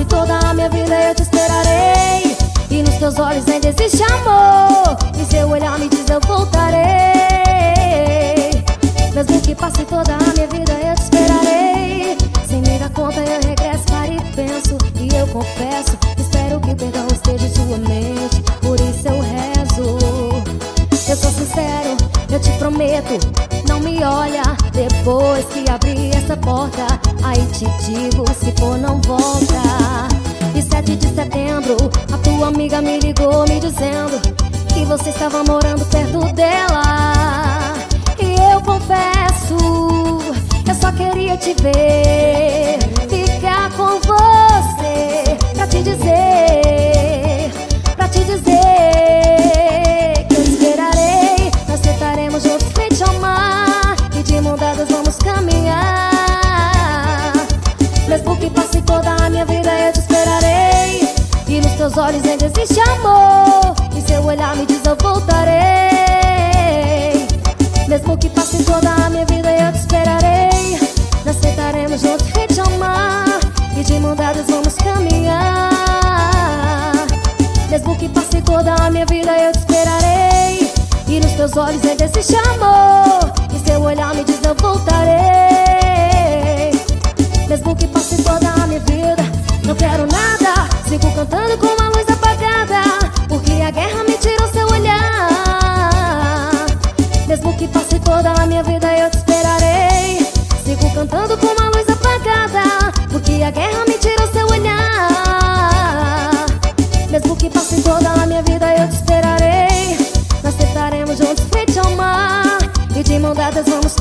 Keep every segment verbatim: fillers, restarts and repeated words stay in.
toda a minha vida eu te esperarei. E nos teus olhos ainda existe amor, e seu olhar me diz eu voltarei. Mesmo que passe toda a minha vida eu te esperarei. Sem me dar conta eu regresso, paro e penso, e eu confesso, espero que o perdão esteja em sua mente, por isso eu rezo. Eu sou sincero, eu te prometo, não me olha depois que abrir essa porta. Aí te digo, se for não volta. E sete de setembro, a tua amiga me ligou me dizendo que você estava morando perto dela. E eu confesso, eu só queria te ver, ficar com você, pra te dizer, pra te dizer que eu esperarei. Nós sentaremos juntos frente ao mar, e de mão dadas vamos caminhar. Mesmo que passe toda a minha vida eu te esperarei. E nos teus olhos ainda existe amor, e seu olhar me diz eu voltarei. Mesmo que passe toda a minha vida eu te esperarei. Nós sentaremos juntos frente ao mar, e de mão dadas vamos caminhar. Mesmo que passe toda a minha vida eu te esperarei. E nos teus olhos ainda existe amor, e seu olhar me diz eu voltarei. Mesmo que passe toda a minha vida, não quero nada, sigo cantando com a luz apagada, porque a guerra me tirou seu olhar. Mesmo que passe toda a minha vida eu te esperarei. Sigo cantando com a luz apagada, porque a guerra me tirou seu olhar. Mesmo que passe toda a minha vida eu te esperarei. Nós sentaremos juntos frente ao mar, e de mão dadas vamos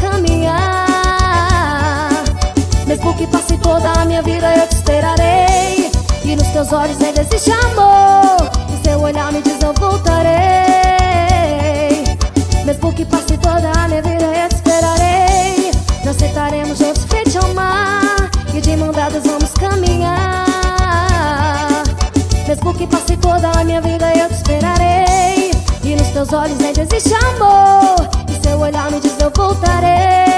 caminhar. Mesmo que passe toda a minha vida eu te esperarei. E nos teus olhos ainda existe amor, e seu olhar me diz eu voltarei. Mesmo que passe toda a minha vida eu te esperarei. Nós sentaremos juntos frente ao mar, e de mão dadas vamos caminhar. Mesmo que passe toda a minha vida eu te esperarei. E nos teus olhos ainda existe amor, e seu olhar me diz eu voltarei.